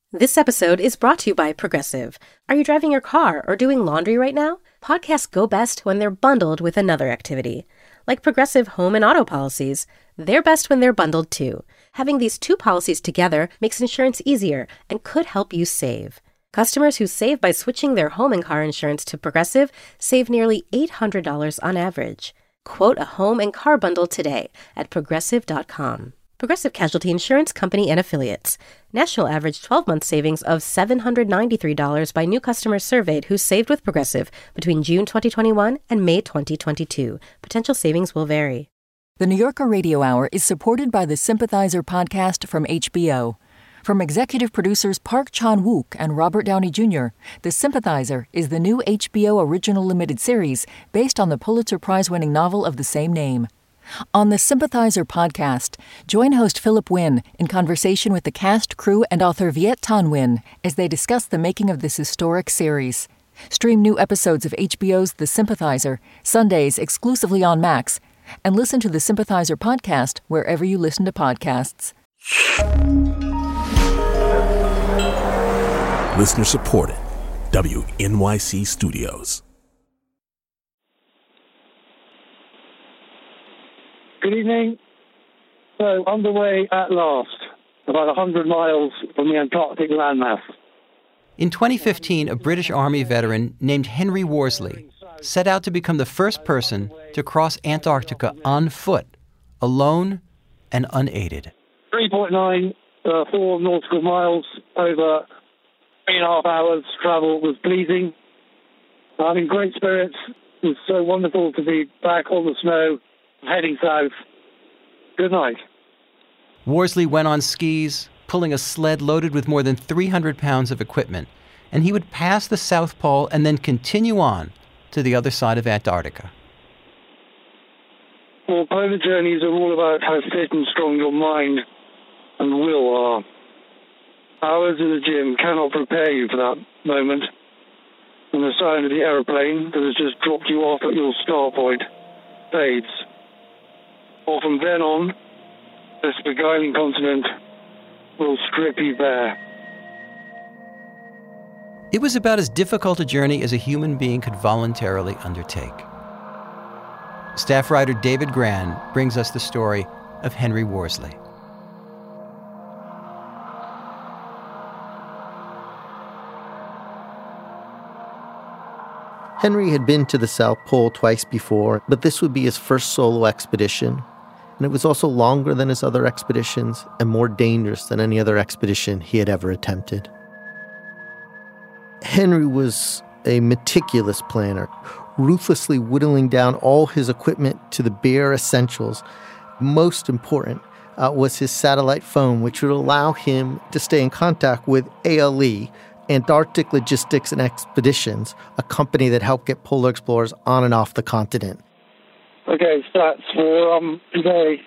This episode is brought to you by Progressive. Are you driving your car or doing laundry right now? Podcasts go best when they're bundled with another activity. Like Progressive home and auto policies, they're best when they're bundled too. Having these two policies together makes insurance easier and could help you save. Customers who save by switching their home and car insurance to Progressive save nearly $800 on average. Quote a home and car bundle today at Progressive.com. Progressive Casualty Insurance Company and Affiliates. National average 12-month savings of $793 by new customers surveyed who saved with Progressive between June 2021 and May 2022. Potential savings will vary. The New Yorker Radio Hour is supported by the Sympathizer podcast from HBO. From executive producers Park Chan-wook and Robert Downey Jr., The Sympathizer is the new HBO original limited series based on the Pulitzer Prize-winning novel of the same name. On the Sympathizer podcast, join host Philip Wynn in conversation with the cast, crew, and author Viet Thanh Nguyen as they discuss the making of this historic series. Stream new episodes of HBO's The Sympathizer, Sundays exclusively on Max, and listen to the Sympathizer podcast wherever you listen to podcasts. Listener supported. WNYC Studios. Good evening. So, underway at last, about 100 miles from the Antarctic landmass. In 2015, a British Army veteran named Henry Worsley set out to become the first person to cross Antarctica on foot, alone and unaided. 3.94 nautical miles over 3.5 hours travel was pleasing. I'm in great spirits. It was so wonderful to be back on the snow, heading south. Good night. Worsley went on skis, pulling a sled loaded with more than 300 pounds of equipment, and he would pass the South Pole and then continue on to the other side of Antarctica. Well, polar journeys are all about how fit and strong your mind and will are. Hours in the gym cannot prepare you for that moment, and the sound of the aeroplane that has just dropped you off at your start point fades. Or from then on, this beguiling continent will strip you bare. It was about as difficult a journey as a human being could voluntarily undertake. Staff writer David Grann brings us the story of Henry Worsley. Henry had been to the South Pole twice before, but this would be his first solo expedition. And it was also longer than his other expeditions and more dangerous than any other expedition he had ever attempted. Henry was a meticulous planner, ruthlessly whittling down all his equipment to the bare essentials. Most important was his satellite phone, which would allow him to stay in contact with ALE, Antarctic Logistics and Expeditions, a company that helped get polar explorers on and off the continent. Okay, stats for today,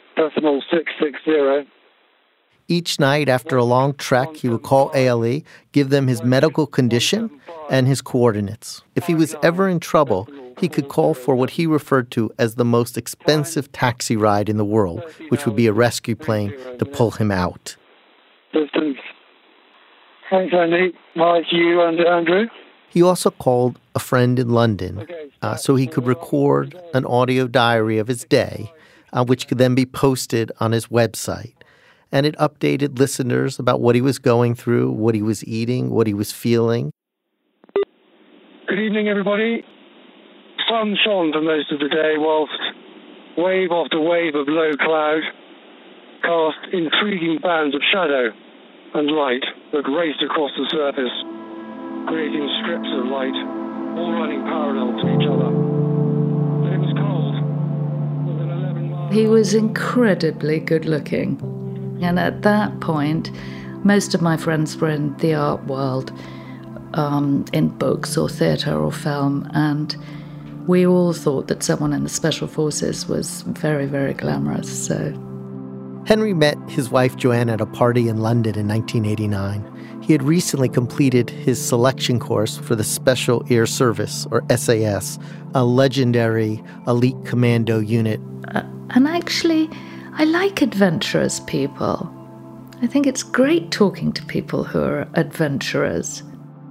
660. Each night after a long trek, he would call ALE, give them his medical condition and his coordinates. If he was ever in trouble, he could call for what he referred to as the most expensive taxi ride in the world, which would be a rescue plane to pull him out. Distance. Thanks, Andy. Mike, you and Andrew. He also called a friend in London so he could record an audio diary of his day, which could then be posted on his website. And it updated listeners about what he was going through, what he was eating, what he was feeling. Good evening, everybody. Sun shone for most of the day, whilst wave after wave of low cloud cast intriguing bands of shadow and light that raced across the surface, creating strips of light, all running parallel to each other. But it was cold. Within 11 miles. He was incredibly good looking. And at that point, most of my friends were in the art world, in books or theatre or film, and we all thought that someone in the Special Forces was very, very glamorous. So Henry met his wife Joanne at a party in London in 1989. He had recently completed his selection course for the Special Air Service, or SAS, a legendary elite commando unit. And actually, I like adventurous people. I think it's great talking to people who are adventurers.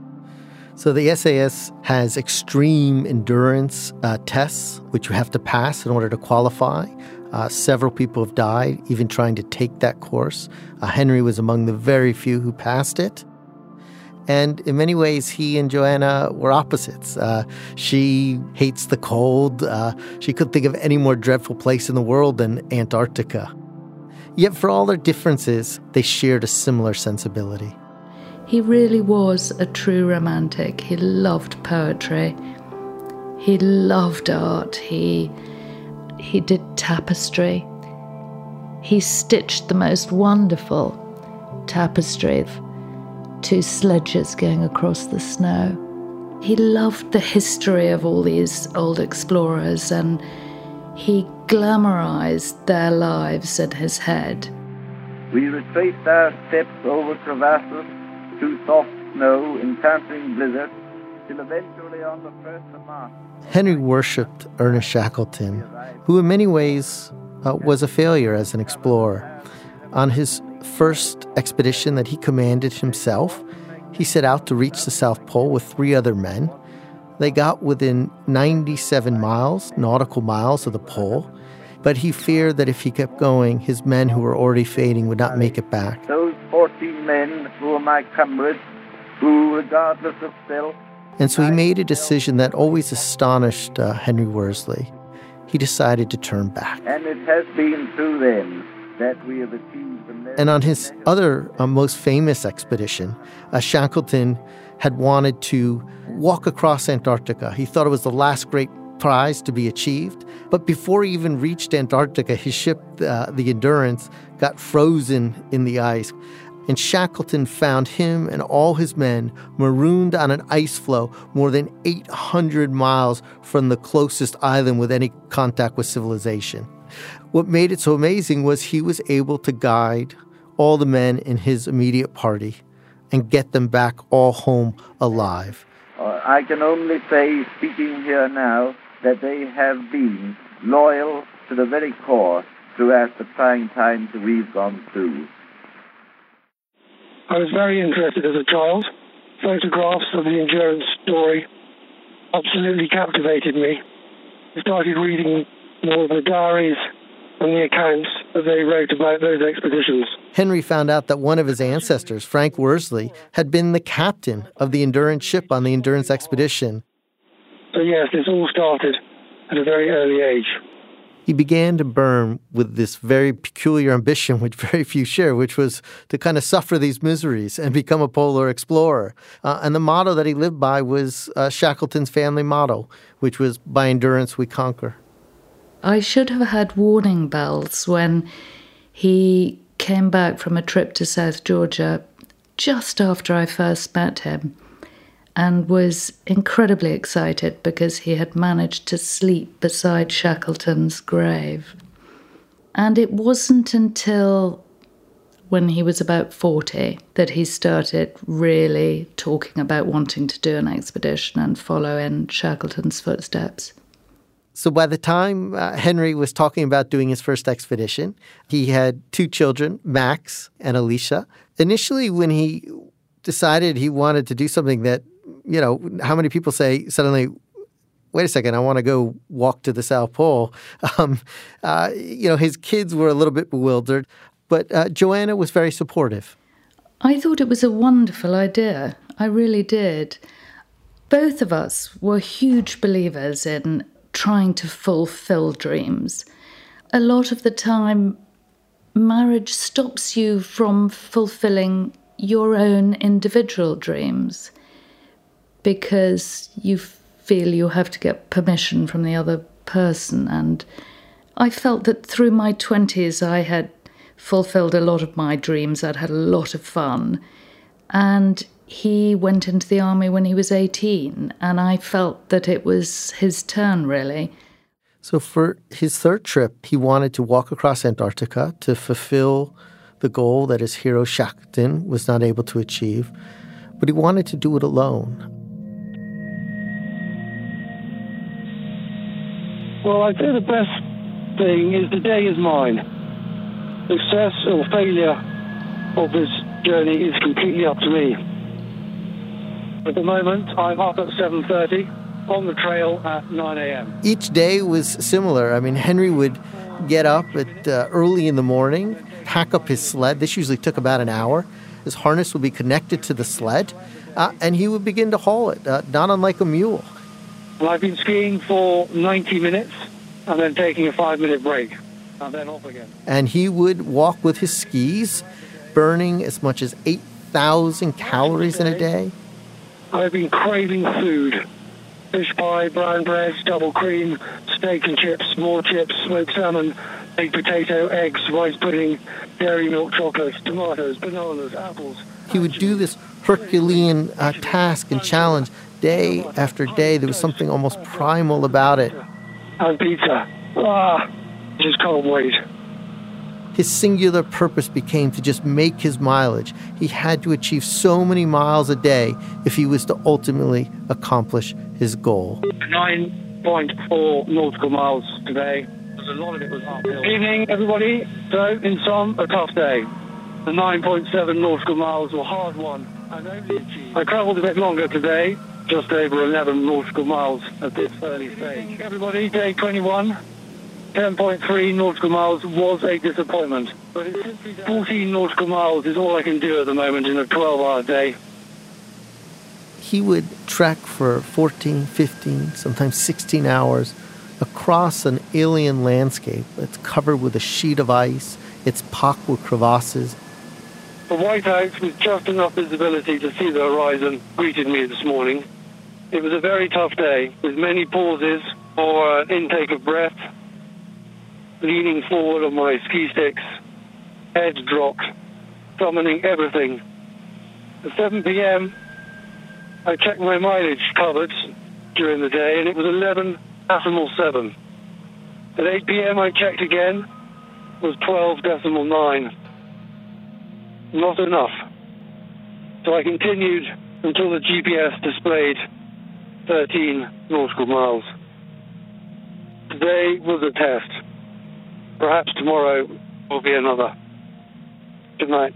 So the SAS has extreme endurance tests, which you have to pass in order to qualify. Several people have died, even trying to take that course. Henry was among the very few who passed it. And in many ways, he and Joanna were opposites. She hates the cold. She couldn't think of any more dreadful place in the world than Antarctica. Yet for all their differences, they shared a similar sensibility. He really was a true romantic. He loved poetry. He loved art. He did tapestry. He stitched the most wonderful tapestry of 2 sledges going across the snow. He loved the history of all these old explorers, and he glamorized their lives in his head. We retraced our steps over crevasses, through soft snow, encountering blizzards, till eventually on the 1st of March. Henry worshipped Ernest Shackleton, who in many ways was a failure as an explorer. On his first expedition that he commanded himself, he set out to reach the South Pole with 3 other men. They got within 97 miles, nautical miles of the pole, but he feared that if he kept going, his men who were already fading would not make it back. Those 14 men who were my comrades, who, regardless of self... And so he made a decision that always astonished Henry Worsley. He decided to turn back. And it has been through them that we have achieved the... And on his other most famous expedition, Shackleton had wanted to walk across Antarctica. He thought it was the last great prize to be achieved. But before he even reached Antarctica, his ship, the Endurance, got frozen in the ice. And Shackleton found him and all his men marooned on an ice floe more than 800 miles from the closest island with any contact with civilization. What made it so amazing was he was able to guide all the men in his immediate party and get them back all home alive. I can only say, speaking here now, that they have been loyal to the very core throughout the trying times that we've gone through. I was very interested as a child. Photographs of the Endurance story absolutely captivated me. I started reading more of the diaries and the accounts that they wrote about those expeditions. Henry found out that one of his ancestors, Frank Worsley, had been the captain of the Endurance ship on the Endurance expedition. So yes, this all started at a very early age. He began to burn with this very peculiar ambition, which very few share, which was to kind of suffer these miseries and become a polar explorer. And the motto that he lived by was Shackleton's family motto, which was, "By endurance we conquer." I should have had warning bells when he came back from a trip to South Georgia just after I first met him, and was incredibly excited because he had managed to sleep beside Shackleton's grave. And it wasn't until when he was about 40 that he started really talking about wanting to do an expedition and follow in Shackleton's footsteps. So by the time Henry was talking about doing his first expedition, he had 2 children, Max and Alicia. Initially, when he decided he wanted to do something that, you know, how many people say suddenly, wait a second, I want to go walk to the South Pole. His kids were a little bit bewildered, but Joanna was very supportive. I thought it was a wonderful idea. I really did. Both of us were huge believers in trying to fulfill dreams. A lot of the time, marriage stops you from fulfilling your own individual dreams because you feel you have to get permission from the other person. And I felt that through my 20s, I had fulfilled a lot of my dreams. I'd had a lot of fun. And he went into the army when he was 18, and I felt that it was his turn, really. So for his third trip, he wanted to walk across Antarctica to fulfill the goal that his hero Shackleton was not able to achieve, but he wanted to do it alone. Well, I'd say the best thing is the day is mine. Success or failure of this journey is completely up to me. At the moment, I'm up at 7:30, on the trail at 9 a.m. Each day was similar. I mean, Henry would get up at early in the morning, pack up his sled. This usually took about an hour. His harness would be connected to the sled, and he would begin to haul it, not unlike a mule. Well, I've been skiing for 90 minutes and then taking a 5-minute break and then off again. And he would walk with his skis, burning as much as 8,000 calories in a day. I've been craving food. Fish pie, brown bread, double cream, steak and chips, more chips, smoked salmon, baked potato, eggs, rice pudding, dairy milk chocolates, tomatoes, bananas, apples. He would do this Herculean task and challenge day after day. There was something almost primal about it. And pizza. Just can't wait. His singular purpose became to just make his mileage. He had to achieve so many miles a day if he was to ultimately accomplish his goal. 9.4 nautical miles today. A lot of it was uphill. Evening, everybody. So, in sum, a tough day. The 9.7 nautical miles were hard won and only achieved. I travelled a bit longer today, just over 11 nautical miles at this early stage. Everybody, day 21. 10.3 nautical miles was a disappointment, but it's simply 14 nautical miles is all I can do at the moment in a 12-hour day. He would trek for 14, 15, sometimes 16 hours across an alien landscape that's covered with a sheet of ice. It's pocked with crevasses. The whiteout with just enough visibility to see the horizon greeted me this morning. It was a very tough day with many pauses for an intake of breath, leaning forward on my ski sticks, head dropped, summoning everything. At 7 p.m., I checked my mileage covered during the day, and it was 11.7. At 8 p.m., I checked again, was 12.9. Not enough. So I continued until the GPS displayed 13 nautical miles. Today was a test. Perhaps tomorrow will be another. Good night.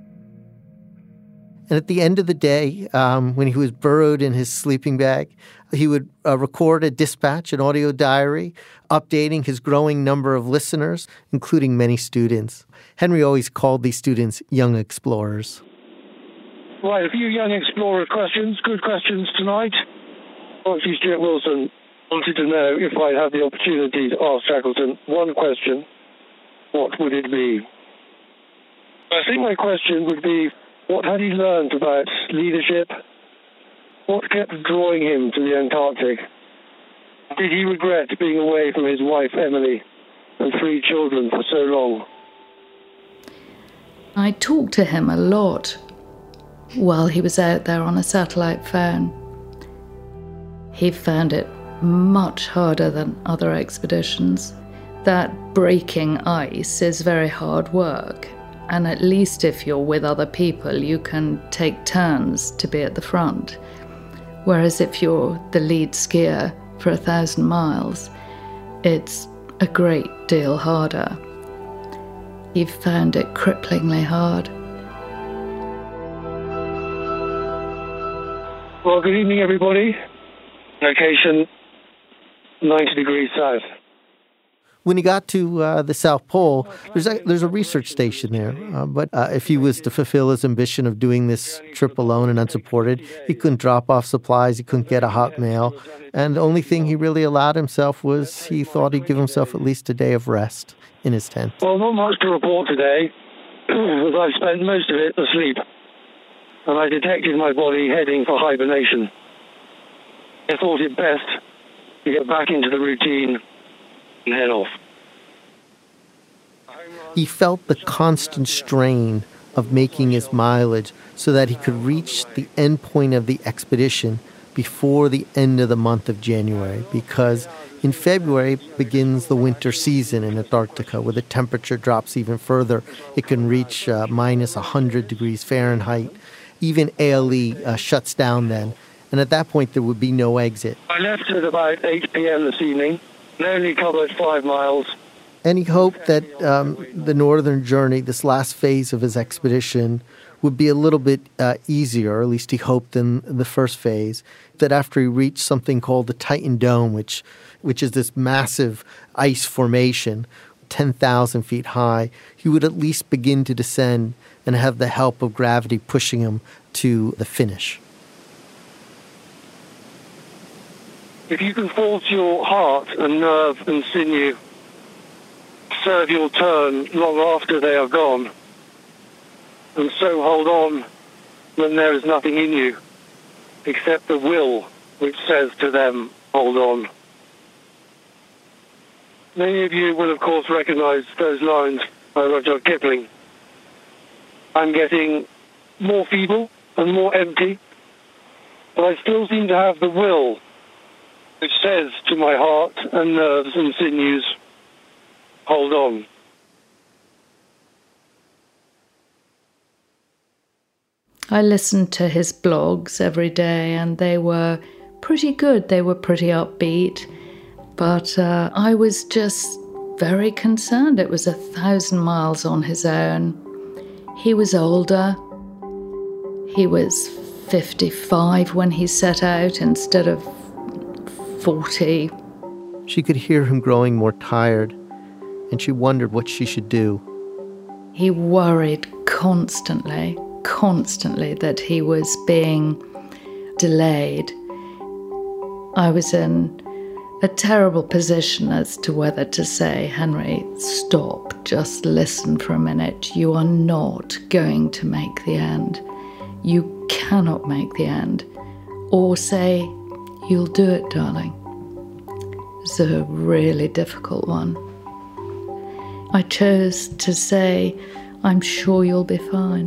And at the end of the day, when he was burrowed in his sleeping bag, he would record a dispatch, an audio diary, updating his growing number of listeners, including many students. Henry always called these students young explorers. Right, a few young explorer questions, good questions tonight. Archie Stuart Wilson wanted to know if I'd have the opportunity to ask Shackleton one question, what would it be? I think my question would be, what had he learned about leadership? What kept drawing him to the Antarctic? Did he regret being away from his wife, Emily, and 3 children for so long? I talked to him a lot while he was out there on a satellite phone. He found it much harder than other expeditions. That breaking ice is very hard work, and at least if you're with other people, you can take turns to be at the front. Whereas if you're the lead skier for 1,000 miles, it's a great deal harder. He found it cripplingly hard. Well, good evening, everybody. Location, 90 degrees south. When he got to the South Pole, there's a research station there. But if he was to fulfill his ambition of doing this trip alone and unsupported, he couldn't drop off supplies, he couldn't get a hot mail. And the only thing he really allowed himself was he thought he'd give himself at least a day of rest in his tent. Well, not much to report today, as I've spent most of it asleep. And I detected my body heading for hibernation. I thought it best to get back into the routine and head off. He felt the constant strain of making his mileage so that he could reach the end point of the expedition before the end of the month of January, because in February begins the winter season in Antarctica, where the temperature drops even further. It can reach minus 100 degrees Fahrenheit. Even ALE shuts down then. And at that point, there would be no exit. I left at about 8 p.m. this evening and only covered 5 miles And he hoped that the northern journey, this last phase of his expedition, would be a little bit easier, or at least he hoped, than the first phase. That after he reached something called the Titan Dome, which is this massive ice formation, 10,000 feet high, he would at least begin to descend and have the help of gravity pushing him to the finish. If you can force your heart and nerve and sinew serve your turn long after they are gone, and so hold on when there is nothing in you except the will which says to them, hold on. Many of you will, of course, recognize those lines by Rudyard Kipling. I'm getting more feeble and more empty, but I still seem to have the will which says to my heart and nerves and sinews, hold on. I listened to his blogs every day, and they were pretty good. They were pretty upbeat. But I was just very concerned. It was 1,000 miles on his own. He was older. He was 55 when he set out instead of 40. She could hear him growing more tired, and she wondered what she should do. He worried constantly that he was being delayed. I was in a terrible position as to whether to say, Henry, stop, just listen for a minute. You are not going to make the end. You cannot make the end. Or say, you'll do it, darling. It's a really difficult one. I chose to say, I'm sure you'll be fine.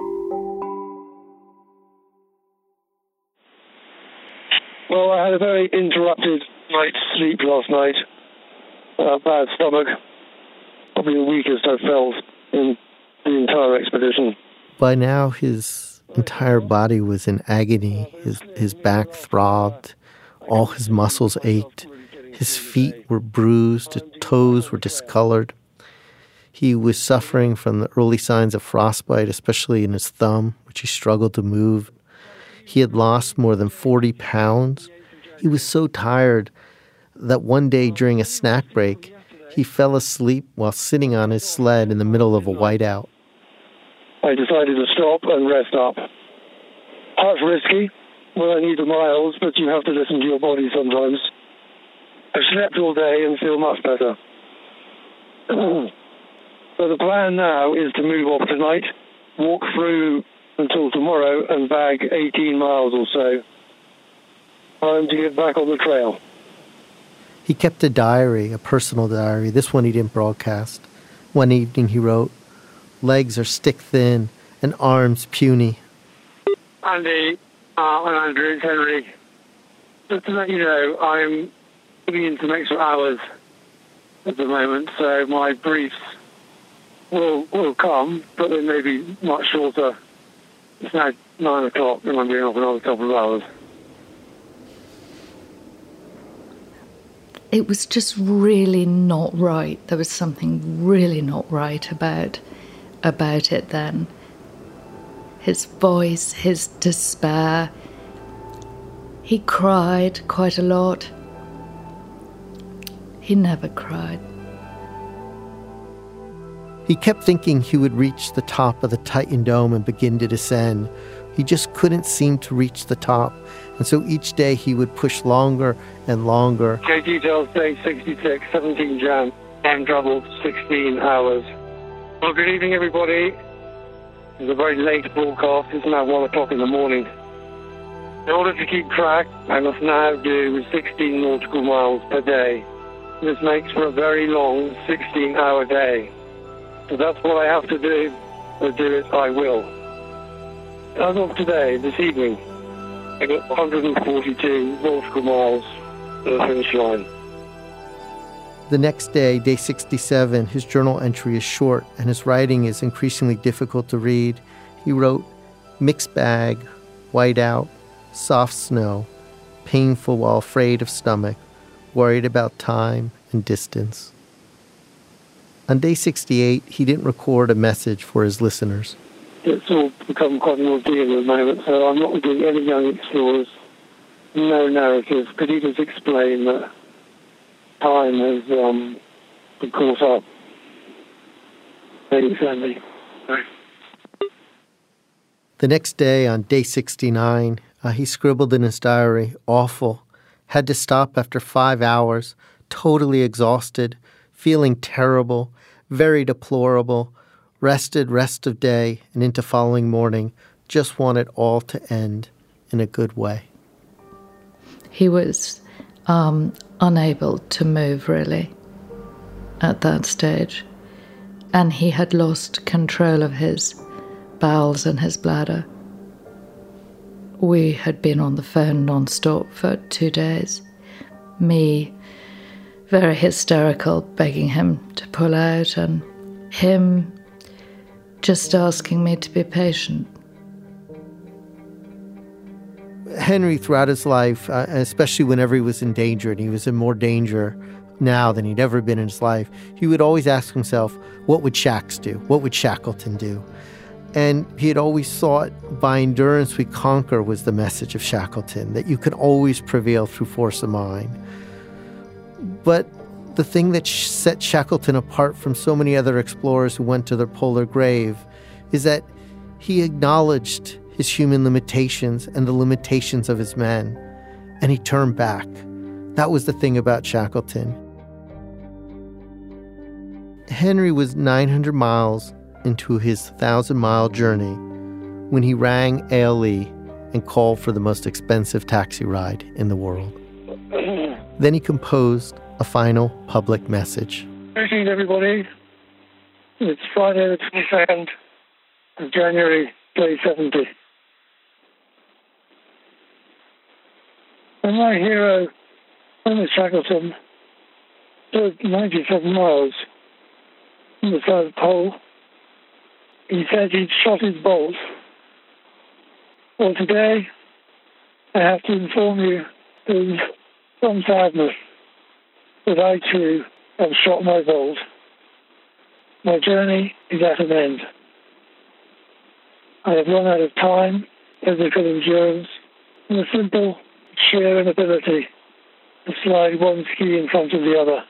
Well, I had a very interrupted night's sleep last night. Bad stomach. Probably the weakest I've felt in the entire expedition. By now, his entire body was in agony. His back throbbed. All his muscles ached. His feet were bruised. His toes were discolored. He was suffering from the early signs of frostbite, especially in his thumb, which he struggled to move. He had lost more than 40 pounds. He was so tired that one day during a snack break, he fell asleep while sitting on his sled in the middle of a whiteout. I decided to stop and rest up. That's risky. Well, I need the miles, but you have to listen to your body sometimes. I've slept all day and feel much better. So the plan now is to move off tonight, walk through until tomorrow and bag 18 miles or so. Time to get back on the trail. He kept a diary, a personal diary. This one he didn't broadcast. One evening he wrote, legs are stick-thin and arms puny. Andy, I'm Andrew, it's Henry. Just to let you know, I'm putting in some extra hours at the moment, so my briefs will come, but they may be much shorter. It's now 9 o'clock and I'm being off another couple of hours. It was just really not right. There was something really not right about it then. His voice, his despair. He cried quite a lot. He never cried. He kept thinking he would reach the top of the Titan Dome and begin to descend. He just couldn't seem to reach the top. And so each day he would push longer and longer. Okay, details day 66, 17 Jan. Time travel 16 hours. Well, good evening, everybody. It's a very late broadcast. It's now 1 o'clock in the morning. In order to keep track, I must now do 16 nautical miles per day. This makes for a very long 16-hour day. So that's what I have to do, but do it I will. As of today, this evening, I got 142 nautical miles to the finish line. The next day, day 67, his journal entry is short and his writing is increasingly difficult to read. He wrote, mixed bag, whiteout, soft snow, painful while afraid of stomach, worried about time and distance. On day 68, he didn't record a message for his listeners. It's all become quite an ordeal at the moment, so I'm not doing any young explorers. No narrative. Could you just explain that time has been caught up? Thanks, Andy. Bye. The next day, on day 69, he scribbled in his diary, awful, had to stop after 5 hours, totally exhausted, feeling terrible, very deplorable, rested rest of day and into following morning, just want it all to end in a good way. He was unable to move, really, at that stage. And he had lost control of his bowels and his bladder. We had been on the phone non-stop for 2 days. Me, very hysterical, begging him to pull out, and him just asking me to be patient. Henry, throughout his life, especially whenever he was in danger, and he was in more danger now than he'd ever been in his life, he would always ask himself, what would Shax do? What would Shackleton do? And he had always thought, by endurance we conquer was the message of Shackleton, that you can always prevail through force of mind. But the thing that set Shackleton apart from so many other explorers who went to their polar grave is that he acknowledged his human limitations and the limitations of his men, and he turned back. That was the thing about Shackleton. Henry was 900 miles into his 1,000-mile journey when he rang ALE and called for the most expensive taxi ride in the world. Then he composed a final public message. Greetings, everybody. It's Friday the 22nd of January, day 70. When my hero, Thomas Shackleton, stood 97 miles from the South Pole, he said he'd shot his bolt. Well, today, I have to inform you there's some sadness that I too have shot my bolt. My journey is at an end. I have run out of time, physical endurance, and a simple, sheer inability to slide one ski in front of the other.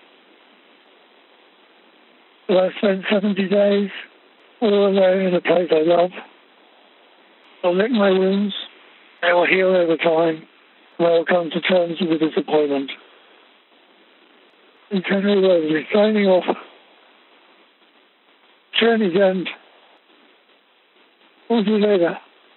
But I've spent 70 days all alone in a place I love. I'll lick my wounds, they will heal over time, and I will come to terms with the disappointment. It's Henry Worsley signing off. Journey's end. We'll see you later.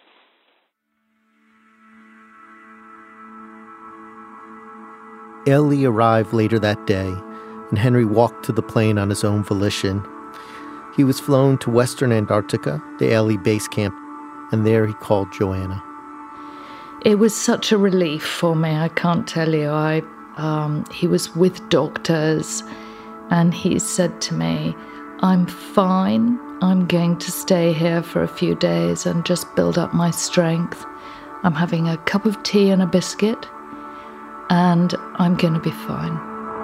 ALE arrived later that day, and Henry walked to the plane on his own volition. He was flown to Western Antarctica, the ALE base camp, and there he called Joanna. It was such a relief for me, I can't tell you. He was with doctors, and he said to me, I'm fine. I'm going to stay here for a few days and just build up my strength. I'm having a cup of tea and a biscuit, and I'm going to be fine.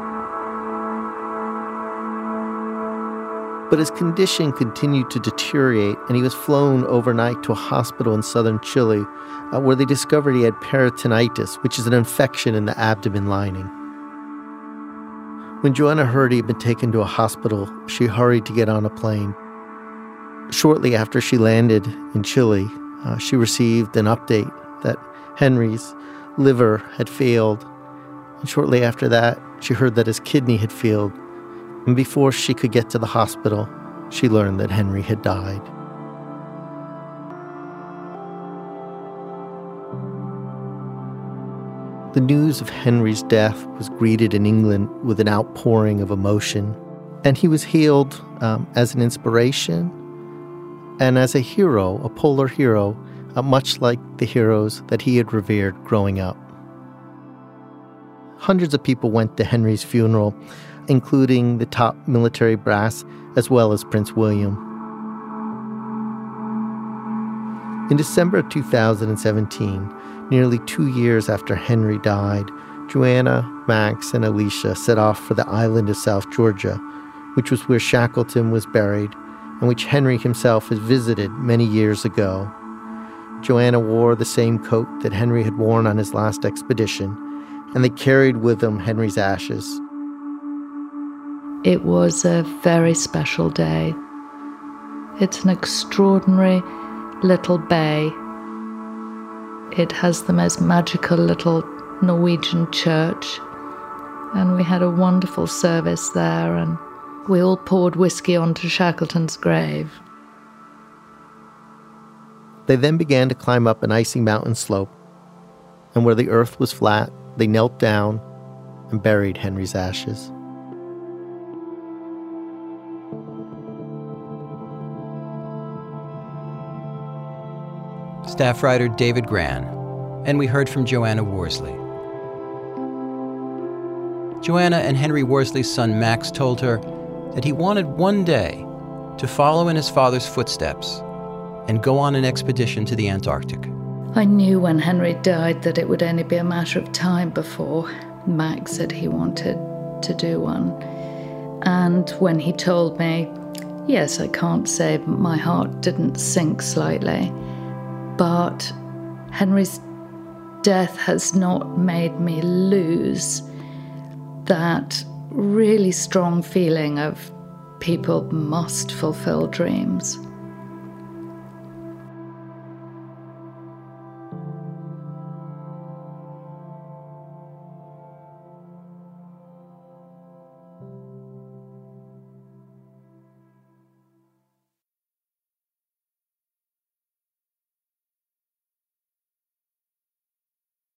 But his condition continued to deteriorate, and he was flown overnight to a hospital in southern Chile, where they discovered he had peritonitis, which is an infection in the abdomen lining. When Joanna heard he had been taken to a hospital, she hurried to get on a plane. Shortly after she landed in Chile, she received an update that Henry's liver had failed. And shortly after that, she heard that his kidney had failed. And before she could get to the hospital, she learned that Henry had died. The news of Henry's death was greeted in England with an outpouring of emotion, and he was hailed as an inspiration and as a hero, a polar hero, much like the heroes that he had revered growing up. Hundreds of people went to Henry's funeral, including the top military brass, as well as Prince William. In December of 2017, nearly 2 years after Henry died, Joanna, Max, and Alicia set off for the island of South Georgia, which was where Shackleton was buried, and which Henry himself had visited many years ago. Joanna wore the same coat that Henry had worn on his last expedition, and they carried with them Henry's ashes. It was a very special day. It's an extraordinary little bay. It has the most magical little Norwegian church, and we had a wonderful service there, and we all poured whiskey onto Shackleton's grave. They then began to climb up an icy mountain slope, and where the earth was flat, they knelt down and buried Henry's ashes. Staff writer David Gran, and we heard from Joanna Worsley. Joanna and Henry Worsley's son Max told her that he wanted one day to follow in his father's footsteps and go on an expedition to the Antarctic. I knew when Henry died that it would only be a matter of time before Max said he wanted to do one. And when he told me, yes, I can't say my heart didn't sink slightly, but Henry's death has not made me lose that really strong feeling of people must fulfill dreams.